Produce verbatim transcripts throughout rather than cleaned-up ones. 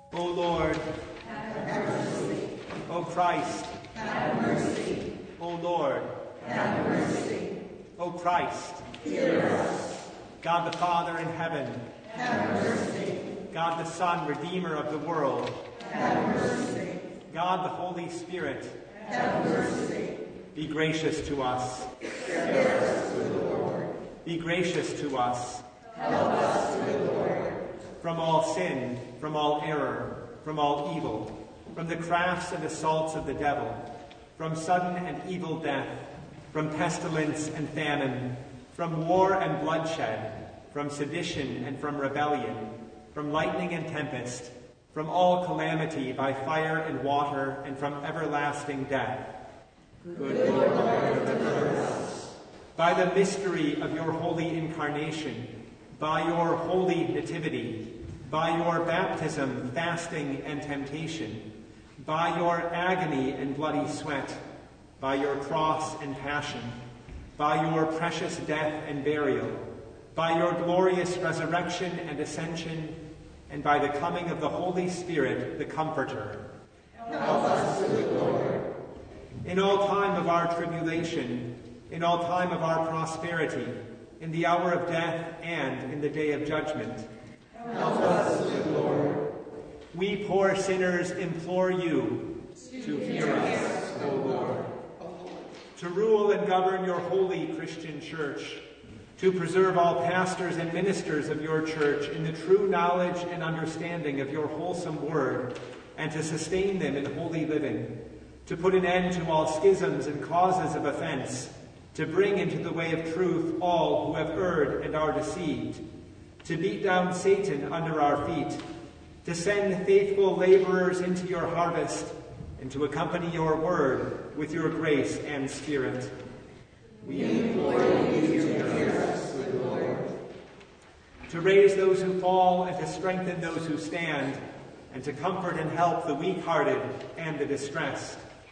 O Lord, have mercy. O Christ, Have mercy. O Lord, Have mercy. O Christ, Hear us. God the Father in heaven, Have mercy. God the Son, Redeemer of the world, Have mercy. God the Holy Spirit, Have mercy. be gracious to us. Spare us, good Lord. Be gracious to us. Help us, good Lord. From all sin, from all error, from all evil, from the crafts and assaults of the devil, from sudden and evil death, from pestilence and famine, from war and bloodshed, from sedition and from rebellion, from lightning and tempest, from all calamity by fire and water, and from everlasting death. Good Lord, deliver us. By the mystery of your holy incarnation, by your holy nativity, by your baptism, fasting, and temptation, by your agony and bloody sweat, by your cross and passion, by your precious death and burial, by your glorious resurrection and ascension, and by the coming of the Holy Spirit, the Comforter. Help us, good Lord. In all time of our tribulation, in all time of our prosperity, in the hour of death and in the day of judgment, Help us, good Lord. we poor sinners implore you to hear us, O Lord. To rule and govern your holy Christian church, to preserve all pastors and ministers of your church in the true knowledge and understanding of your wholesome word, and to sustain them in holy living, to put an end to all schisms and causes of offense, to bring into the way of truth all who have erred and are deceived, to beat down Satan under our feet, to send faithful laborers into your harvest, and to accompany your word with your grace and spirit. We implore you to hear us, good Lord. To raise those who fall and to strengthen those who stand, and to comfort and help the weak-hearted and the distressed.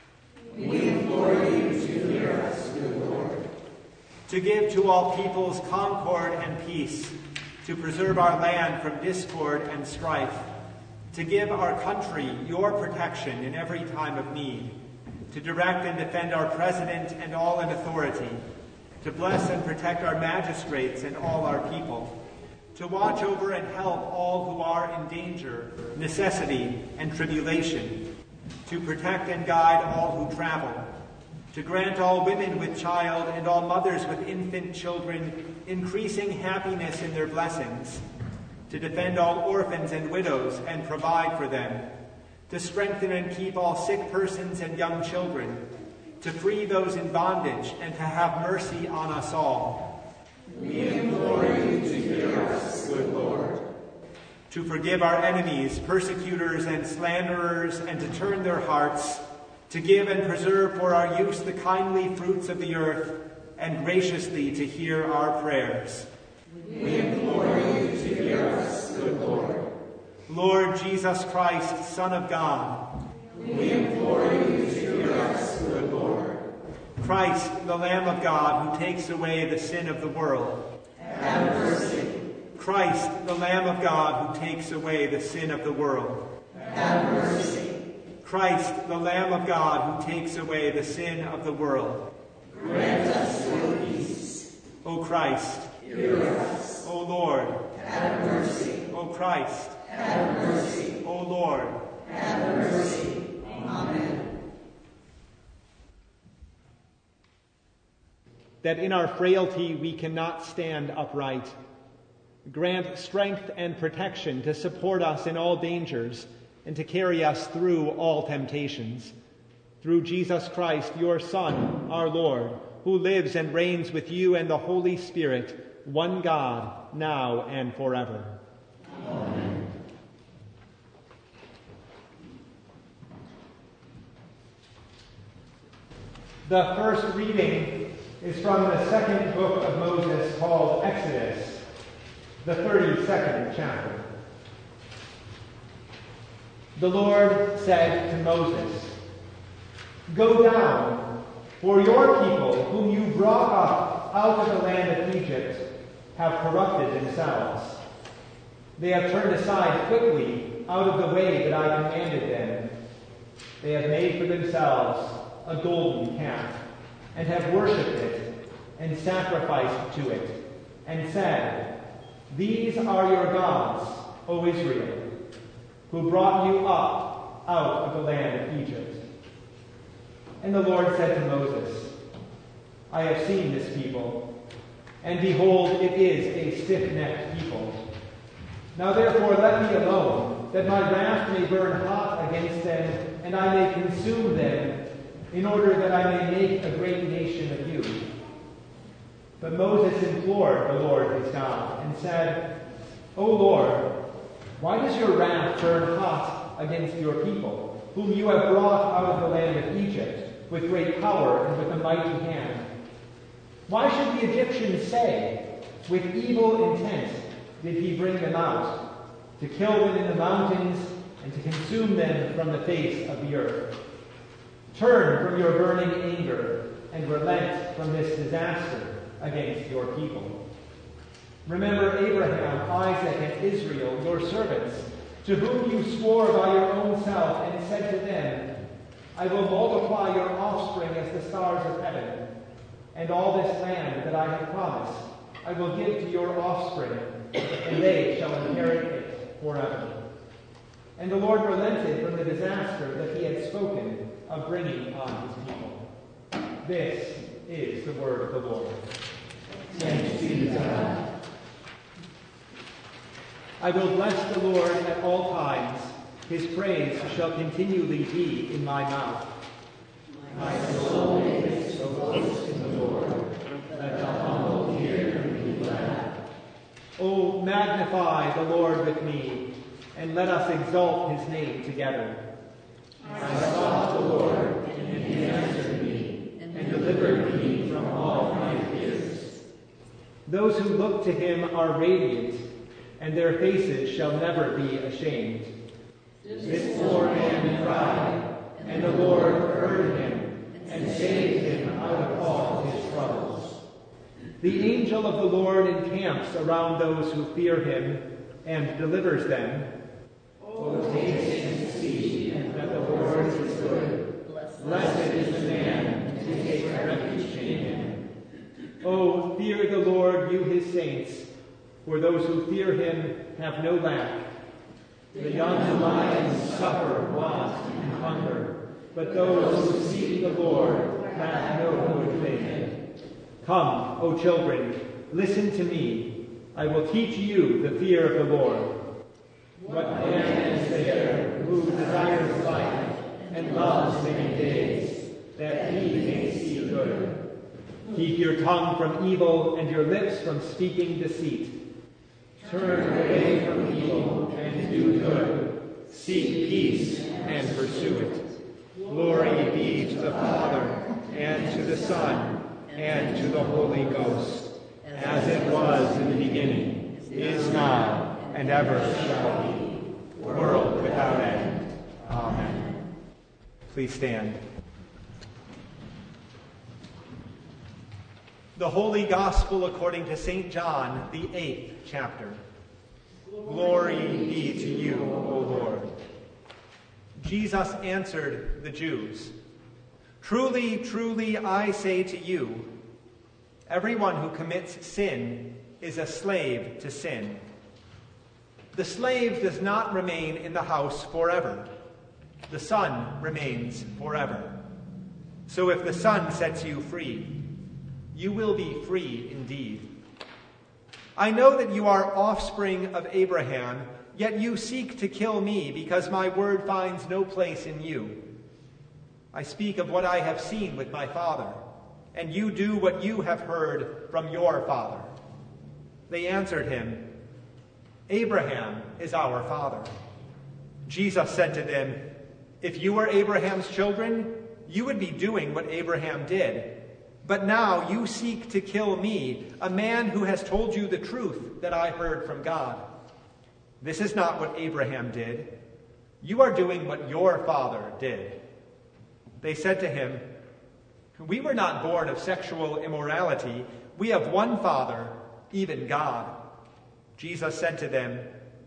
We implore you to hear us, good Lord. To give to all peoples concord and peace, to preserve our land from discord and strife, to give our country your protection in every time of need, to direct and defend our president and all in authority, to bless and protect our magistrates and all our people, to watch over and help all who are in danger, necessity, and tribulation, to protect and guide all who travel, to grant all women with child and all mothers with infant children increasing happiness in their blessings, to defend all orphans and widows and provide for them, to strengthen and keep all sick persons and young children, to free those in bondage and to have mercy on us all. We implore you to hear us, good Lord. To forgive our enemies, persecutors, and slanderers, and to turn their hearts, to give and preserve for our use the kindly fruits of the earth, and graciously to hear our prayers. We implore you to hear us, good Lord. Lord Jesus Christ, Son of God, We implore you to hear us, good Lord. Christ, the Lamb of God, who takes away the sin of the world. Have mercy. Christ, the Lamb of God, who takes away the sin of the world. Have mercy. Christ, the Lamb of God, who takes away the sin of the world. Grant us your peace. O Christ, Hear us. O Lord, Have mercy. O Christ, Have mercy. O Lord. Have mercy. Amen. That in our frailty we cannot stand upright. Grant strength and protection to support us in all dangers and to carry us through all temptations. Through Jesus Christ, your Son, our Lord, who lives and reigns with you and the Holy Spirit, one God, now and forever. Amen. The first reading is from the second book of Moses called Exodus, the thirty-second chapter. The Lord said to Moses, "Go down, for your people, whom you brought up out of the land of Egypt, have corrupted themselves. They have turned aside quickly out of the way that I commanded them. They have made for themselves a golden calf, and have worshipped it, and sacrificed to it, and said, These are your gods, O Israel, who brought you up out of the land of Egypt. And the Lord said to Moses, I have seen this people, and behold, it is a stiff-necked people. Now therefore let me alone, that my wrath may burn hot against them, and I may consume them, in order that I may make a great nation of you. But Moses implored the Lord his God, and said, O Lord, why does your wrath burn hot against your people, whom you have brought out of the land of Egypt, with great power and with a mighty hand? Why should the Egyptians say, With evil intent did he bring them out, to kill them in the mountains, and to consume them from the face of the earth? Turn from your burning anger, and relent from this disaster against your people. Remember Abraham, Isaac, and Israel, your servants, to whom you swore by your own self, and said to them, I will multiply your offspring as the stars of heaven, and all this land that I have promised I will give to your offspring, and they shall inherit it forever. And the Lord relented from the disaster that he had spoken of bringing on his people. This is the word of the Lord. Thanks be to God. I will bless the Lord at all times. His praise shall continually be in my mouth. My soul makes a boast in the Lord. Let the humble hear and be glad. Oh, magnify the Lord with me, and let us exalt his name together. I sought the Lord, and he answered me, and delivered me from all my fears. Those who look to him are radiant, and their faces shall never be ashamed. This poor man cried, and the Lord heard him, and saved him out of all his troubles. The angel of the Lord encamps around those who fear him, and delivers them. O taste and see that the Lord is good. Blessed is the man who takes refuge in him. Oh, fear the Lord, you his saints, for those who fear him have no lack. The young lions suffer want and hunger, but those who seek the Lord have no good thing. Come, O children, listen to me. I will teach you the fear of the Lord. What man is there who desires life and loves many days, that he may see good? Keep your tongue from evil and your lips from speaking deceit. Turn away from evil and do good. Seek peace and pursue it. Glory be to the Father, and to the Son, and to the Holy Ghost, as it was in the beginning, is now, and ever shall be, world without end. Amen. Please stand. The Holy Gospel according to Saint John, the eighth chapter. Glory be to you, O Lord. Jesus answered the Jews, Truly, truly, I say to you, everyone who commits sin is a slave to sin. The slave does not remain in the house forever. The Son remains forever. So if the Son sets you free, you will be free indeed. I know that you are offspring of Abraham, yet you seek to kill me because my word finds no place in you. I speak of what I have seen with my father, and you do what you have heard from your father. They answered him, Abraham is our father. Jesus said to them, If you were Abraham's children, you would be doing what Abraham did. But now you seek to kill me, a man who has told you the truth that I heard from God. This is not what Abraham did. You are doing what your father did. They said to him, We were not born of sexual immorality. We have one Father, even God. Jesus said to them,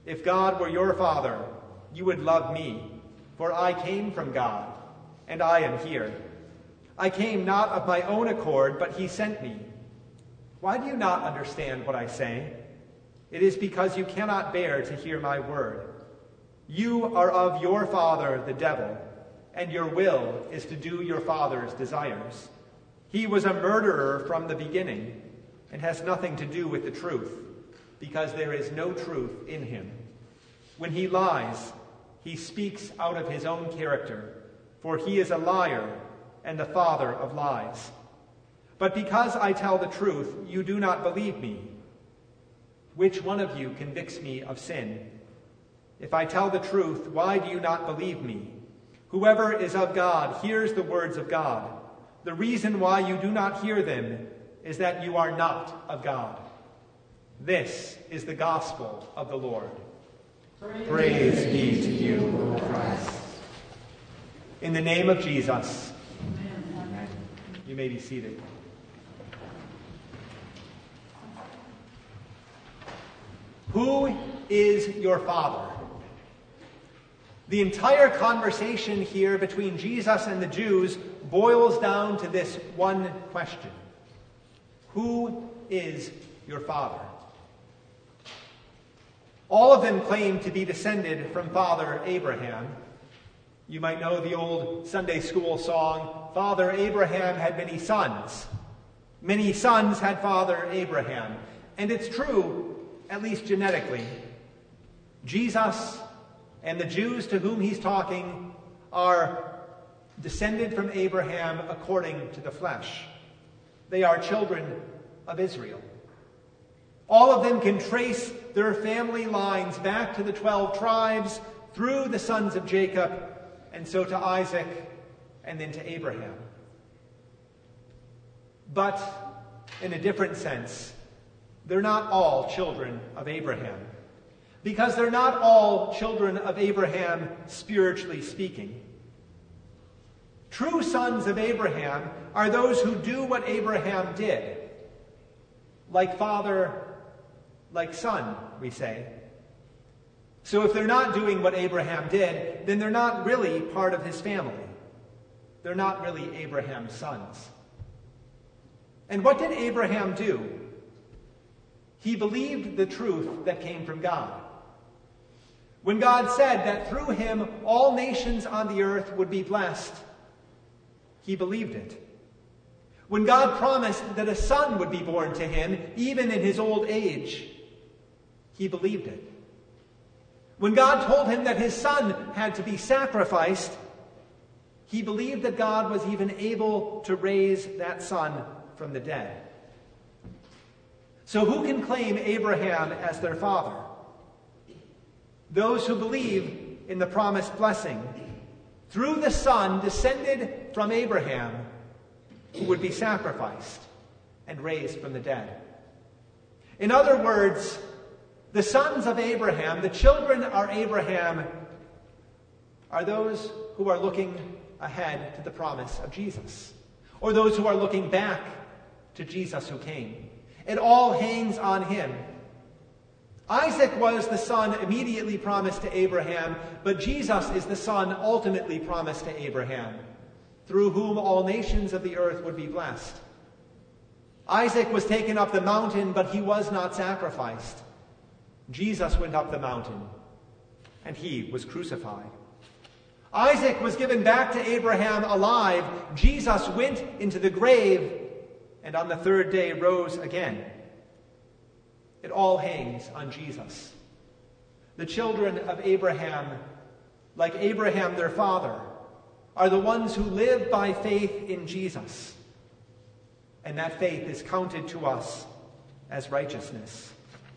If God were your Father, you would love me, for I came from God, and I am here. I came not of my own accord, but he sent me. Why do you not understand what I say? It is because you cannot bear to hear my word. You are of your father, the devil, and your will is to do your father's desires. He was a murderer from the beginning and has nothing to do with the truth, because there is no truth in him. When he lies, he speaks out of his own character, for he is a liar and the father of lies. But because I tell the truth, you do not believe me. Which one of you convicts me of sin? If I tell the truth, why do you not believe me? Whoever is of God hears the words of God. The reason why you do not hear them is that you are not of God. This is the gospel of the Lord. Praise, Praise be to you, O Christ. In the name of Jesus. Amen. Amen. You may be seated. Who is your father? The entire conversation here between Jesus and the Jews boils down to this one question. Who is your father? All of them claim to be descended from Father Abraham. You might know the old Sunday school song, Father Abraham had many sons. Many sons had Father Abraham. And it's true, at least genetically. Jesus and the Jews to whom he's talking are descended from Abraham according to the flesh. They are children of Israel. All of them can trace their family lines back to the twelve tribes, through the sons of Jacob, and so to Isaac, and then to Abraham. But in a different sense, they're not all children of Abraham. Because they're not all children of Abraham, spiritually speaking. True sons of Abraham are those who do what Abraham did. Like father, like son, we say. So if they're not doing what Abraham did, then they're not really part of his family. They're not really Abraham's sons. And what did Abraham do? He believed the truth that came from God. When God said that through him all nations on the earth would be blessed, he believed it. When God promised that a son would be born to him, even in his old age, he believed it. When God told him that his son had to be sacrificed, he believed that God was even able to raise that son from the dead. So who can claim Abraham as their father? Those who believe in the promised blessing through the son descended from Abraham, who would be sacrificed and raised from the dead. In other words, the sons of Abraham, the children of Abraham, are those who are looking ahead to the promise of Jesus, or those who are looking back to Jesus who came. It all hangs on him. Isaac was the son immediately promised to Abraham, but Jesus is the son ultimately promised to Abraham, through whom all nations of the earth would be blessed. Isaac was taken up the mountain, but he was not sacrificed. Jesus went up the mountain, and he was crucified. Isaac was given back to Abraham alive. Jesus went into the grave, and on the third day rose again. It all hangs on Jesus. The children of Abraham, like Abraham their father, are the ones who live by faith in Jesus. And that faith is counted to us as righteousness.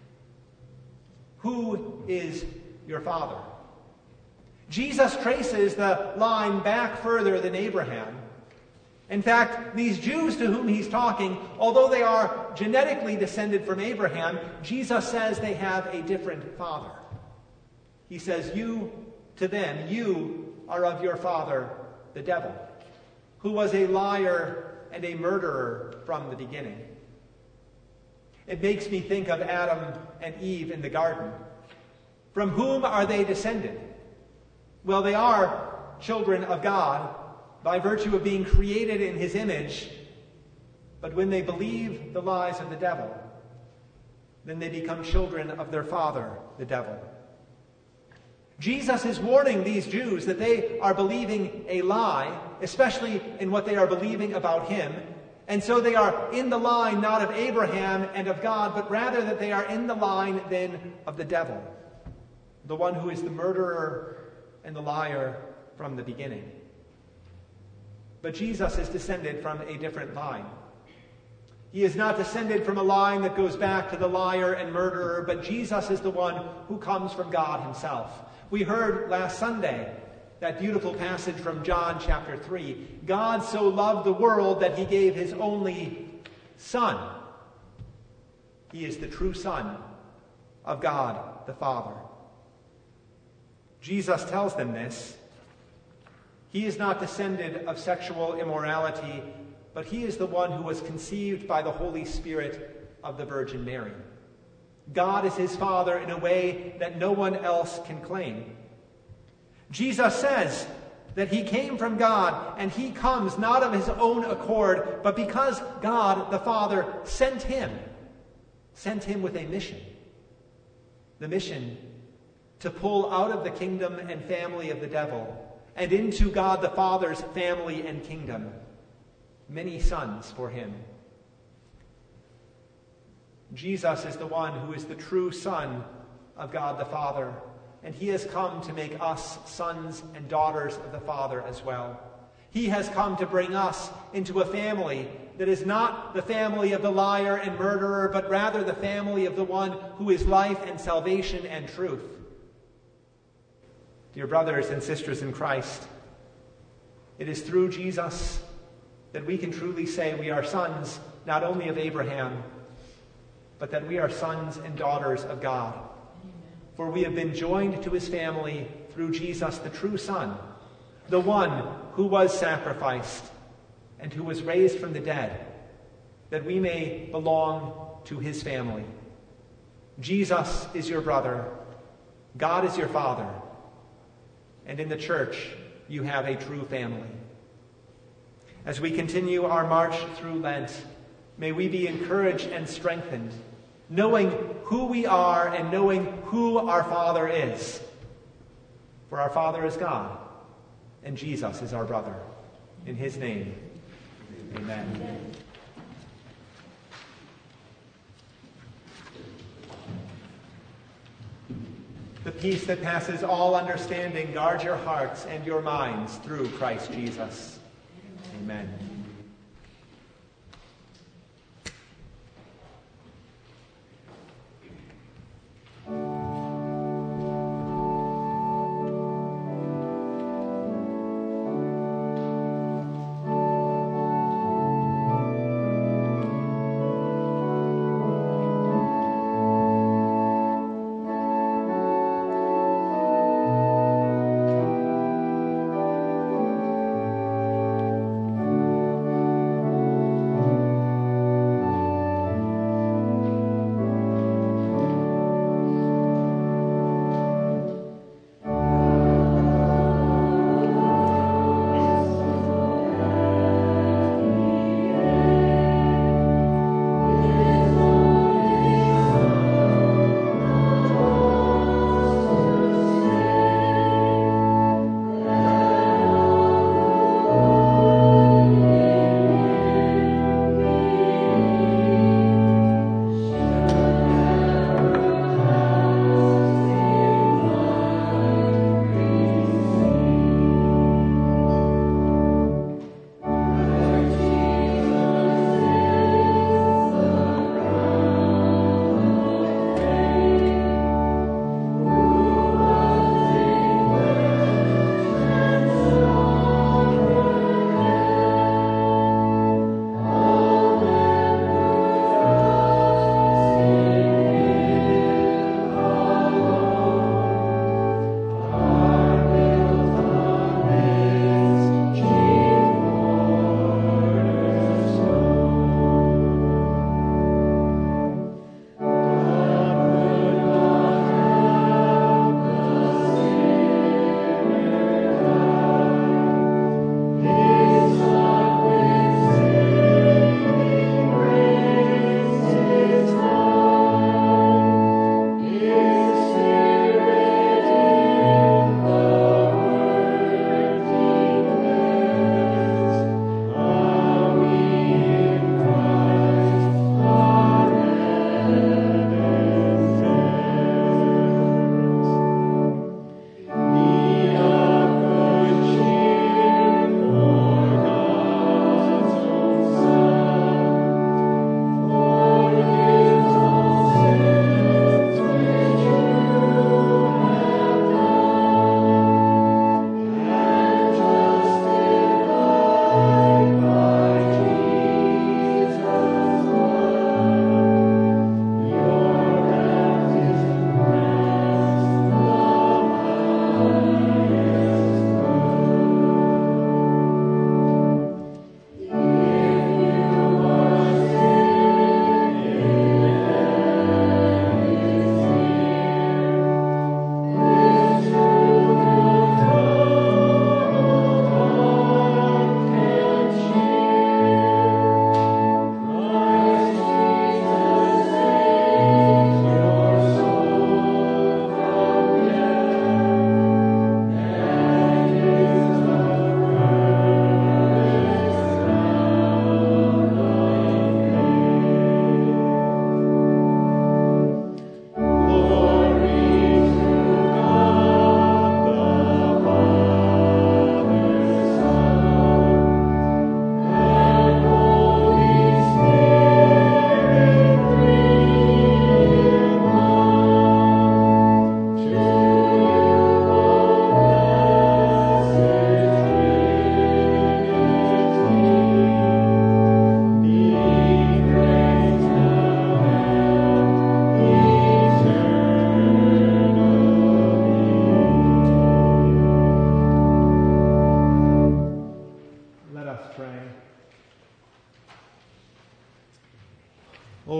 Who is your father? Jesus traces the line back further than Abraham. In fact, these Jews to whom he's talking, although they are genetically descended from Abraham, Jesus says they have a different father. He says, you, to them, you are of your father, the devil, who was a liar and a murderer from the beginning. It makes me think of Adam and Eve in the garden. From whom are they descended? Well, they are children of God by virtue of being created in his image. But when they believe the lies of the devil, then they become children of their father, the devil. Jesus is warning these Jews that they are believing a lie, especially in what they are believing about him. And so they are in the line not of Abraham and of God, but rather that they are in the line then of the devil, the one who is the murderer and the liar from the beginning. But Jesus is descended from a different line. He is not descended from a line that goes back to the liar and murderer, but Jesus is the one who comes from God himself. We heard last Sunday that beautiful passage from John chapter three. God so loved the world that he gave his only Son. He is the true Son of God the Father. Jesus tells them this. He is not descended of sexual immorality, but he is the one who was conceived by the Holy Spirit of the Virgin Mary. God is his Father in a way that no one else can claim. Jesus says that he came from God, and he comes not of his own accord, but because God the Father sent him, sent him with a mission. The mission to pull out of the kingdom and family of the devil and into God the Father's family and kingdom many sons for him. Jesus is the one who is the true Son of God the Father, and he has come to make us sons and daughters of the Father as well. He has come to bring us into a family that is not the family of the liar and murderer, but rather the family of the one who is life and salvation and truth. Dear brothers and sisters in Christ, it is through Jesus that we can truly say we are sons not only of Abraham, but that we are sons and daughters of God. For we have been joined to his family through Jesus, the true Son, the one who was sacrificed and who was raised from the dead, that we may belong to his family. Jesus is your brother. God is your Father. And in the church, you have a true family. As we continue our march through Lent, may we be encouraged and strengthened, knowing who we are and knowing who our Father is. For our Father is God, and Jesus is our brother. In his name, amen. Amen. The peace that passes all understanding guard your hearts and your minds through Christ Jesus. Amen.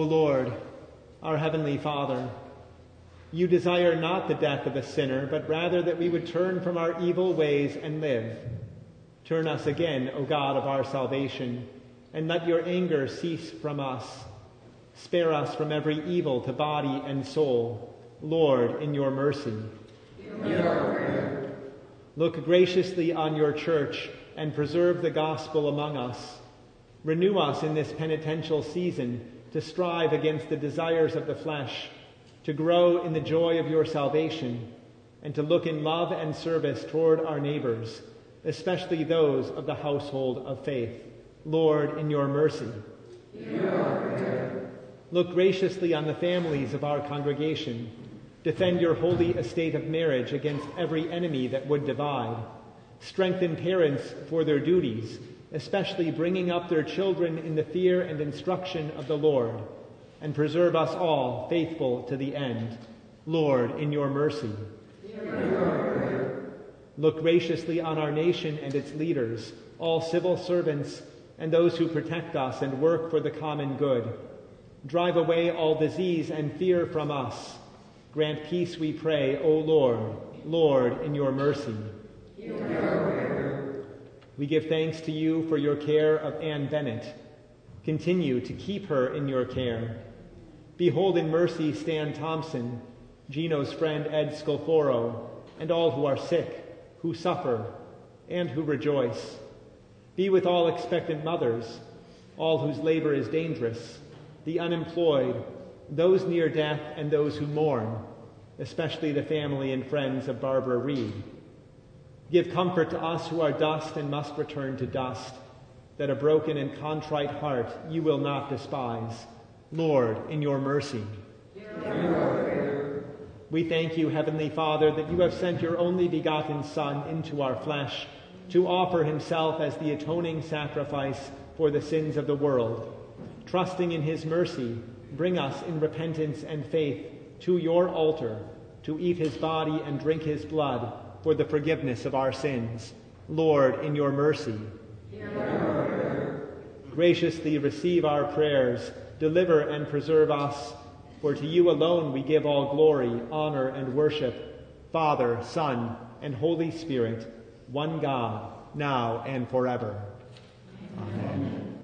Lord, our heavenly Father, you desire not the death of a sinner, but rather that we would turn from our evil ways and live. Turn us again, O God of our salvation, and let your anger cease from us. Spare us from every evil to body and soul, Lord, in your mercy. Look graciously on your church and preserve the gospel among us. Renew us in this penitential season to strive against the desires of the flesh, to grow in the joy of your salvation, and to look in love and service toward our neighbors, especially those of the household of faith. Lord, in your mercy. Look graciously on the families of our congregation. Defend your holy estate of marriage against every enemy that would divide. Strengthen parents for their duties, especially bringing up their children in the fear and instruction of the Lord, and preserve us all faithful to the end. Lord, in your mercy. Look graciously on our nation and its leaders, all civil servants, and those who protect us and work for the common good. Drive away all disease and fear from us. Grant peace, we pray, O Lord, Lord, in your mercy. We give thanks to you for your care of Anne Bennett. Continue to keep her in your care. Behold in mercy Stan Thompson, Gino's friend Ed Scalforo, and all who are sick, who suffer, and who rejoice. Be with all expectant mothers, all whose labor is dangerous, the unemployed, those near death, and those who mourn, especially the family and friends of Barbara Reed. Give comfort to us who are dust and must return to dust, that a broken and contrite heart you will not despise. Lord, in your mercy. We thank you, Heavenly Father, that you have sent your only begotten Son into our flesh to offer himself as the atoning sacrifice for the sins of the world. Trusting in his mercy, bring us in repentance and faith to your altar, to eat his body and drink his blood for the forgiveness of our sins. Lord, in your mercy. Graciously receive our prayers, deliver and preserve us, for to you alone we give all glory, honor, and worship, Father, Son, and Holy Spirit, one God, now and forever. Amen.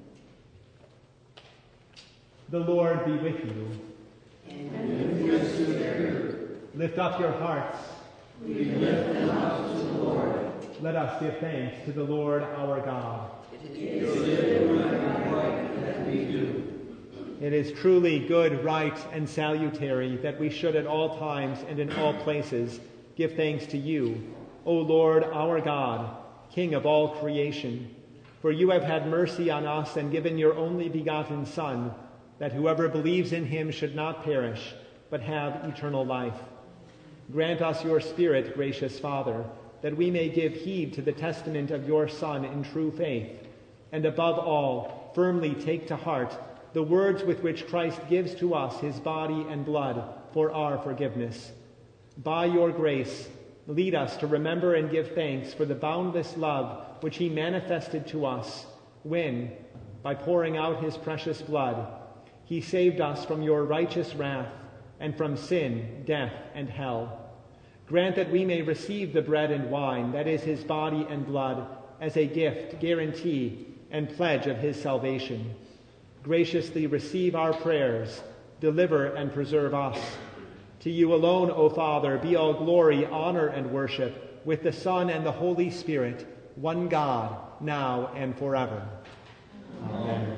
The Lord be with you. And with your spirit. Lift up your hearts. We lift them up to the Lord. Let us give thanks to the Lord our God. It is good and right that we do. It is truly good, right, and salutary that we should at all times and in all places give thanks to you, O Lord our God, King of all creation. For you have had mercy on us and given your only begotten Son, that whoever believes in him should not perish, but have eternal life. Grant us your Spirit, gracious Father, that we may give heed to the testament of your Son in true faith, and above all, firmly take to heart the words with which Christ gives to us his body and blood for our forgiveness. By your grace, lead us to remember and give thanks for the boundless love which he manifested to us when, by pouring out his precious blood, he saved us from your righteous wrath and from sin, death, and hell. Grant that we may receive the bread and wine, that is his body and blood, as a gift, guarantee, and pledge of his salvation. Graciously receive our prayers, deliver and preserve us. To you alone, O Father, be all glory, honor, and worship, with the Son and the Holy Spirit, one God, now and forever. Amen.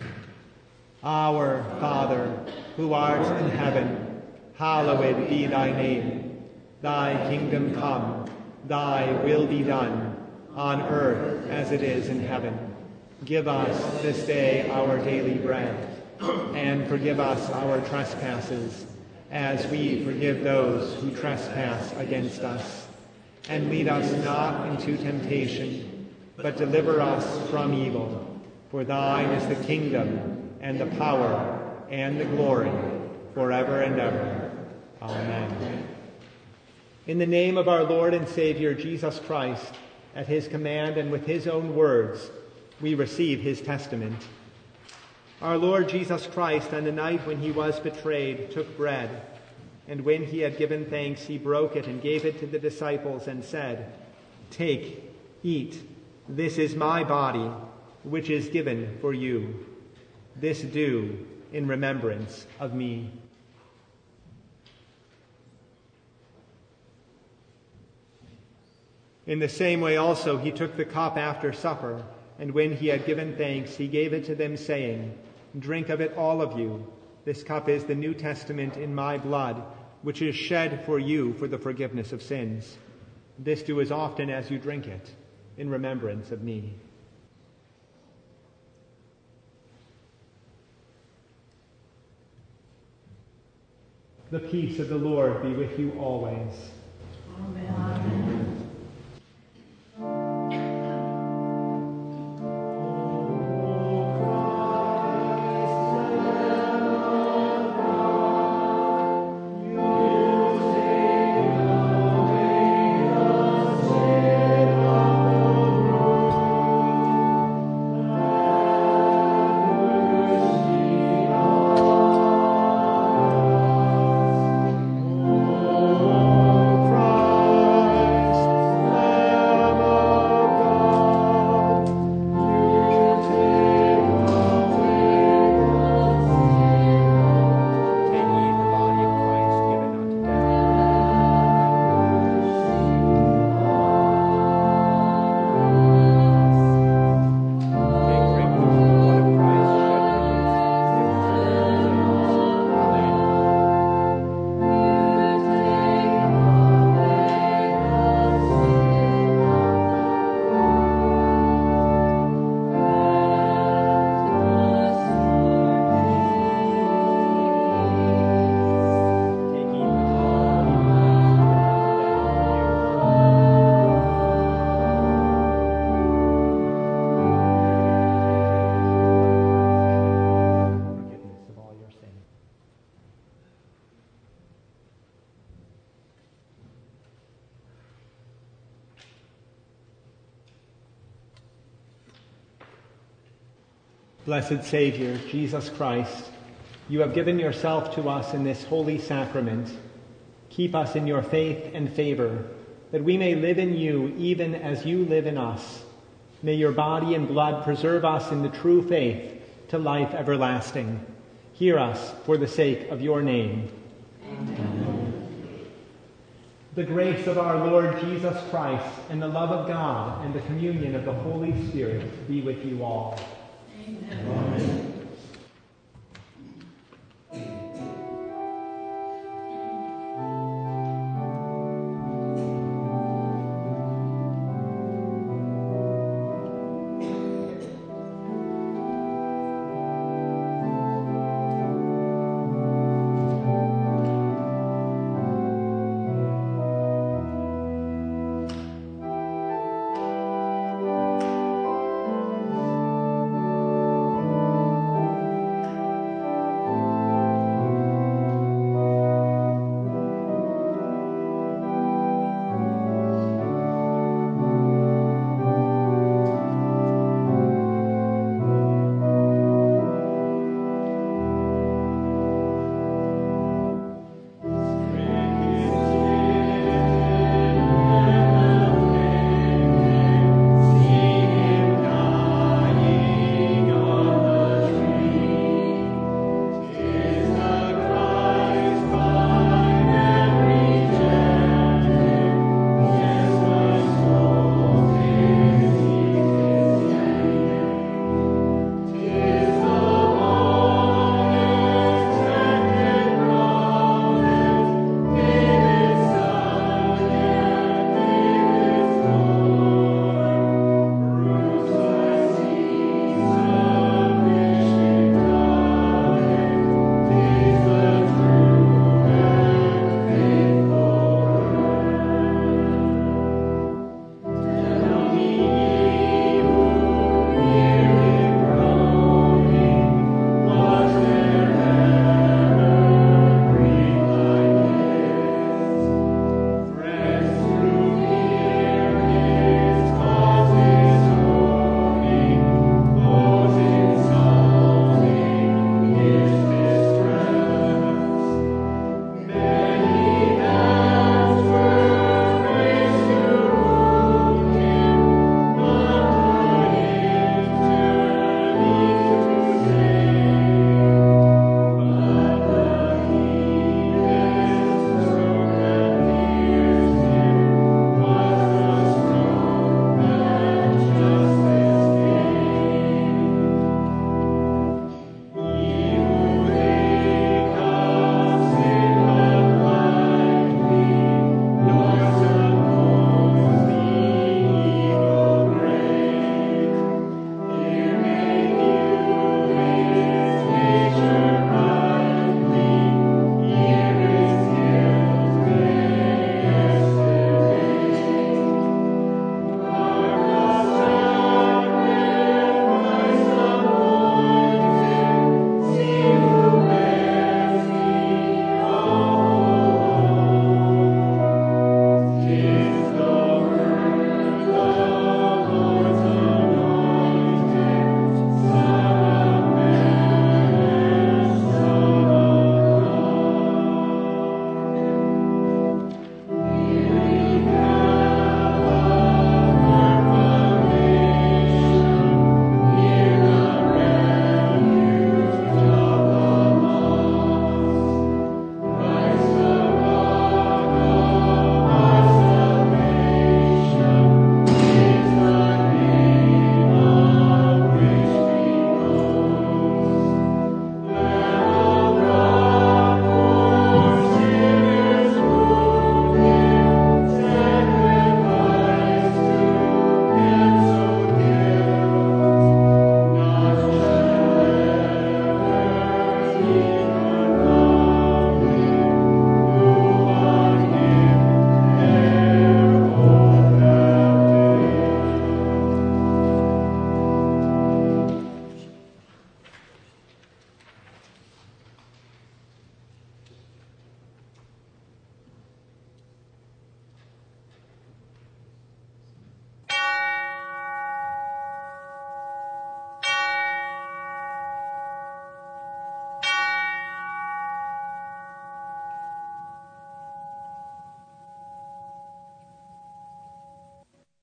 Our Father, who art in heaven, hallowed be thy name. Thy kingdom come, thy will be done, on earth as it is in heaven. Give us this day our daily bread, and forgive us our trespasses, as we forgive those who trespass against us. And lead us not into temptation, but deliver us from evil. For thine is the kingdom, and the power, and the glory, forever and ever. Amen. In the name of our Lord and Savior, Jesus Christ, at his command and with his own words, we receive his testament. Our Lord Jesus Christ, on the night when he was betrayed, took bread, and when he had given thanks, he broke it and gave it to the disciples and said, "Take, eat, this is my body, which is given for you. This do in remembrance of me." In the same way also he took the cup after supper, and when he had given thanks, he gave it to them, saying, "Drink of it, all of you. This cup is the New Testament in my blood, which is shed for you for the forgiveness of sins. This do as often as you drink it, in remembrance of me." The peace of the Lord be with you always. Amen. Amen. Blessed Savior, Jesus Christ, you have given yourself to us in this holy sacrament. Keep us in your faith and favor, that we may live in you even as you live in us. May your body and blood preserve us in the true faith to life everlasting. Hear us for the sake of your name. Amen. The grace of our Lord Jesus Christ and the love of God and the communion of the Holy Spirit be with you all. Amen. Amen.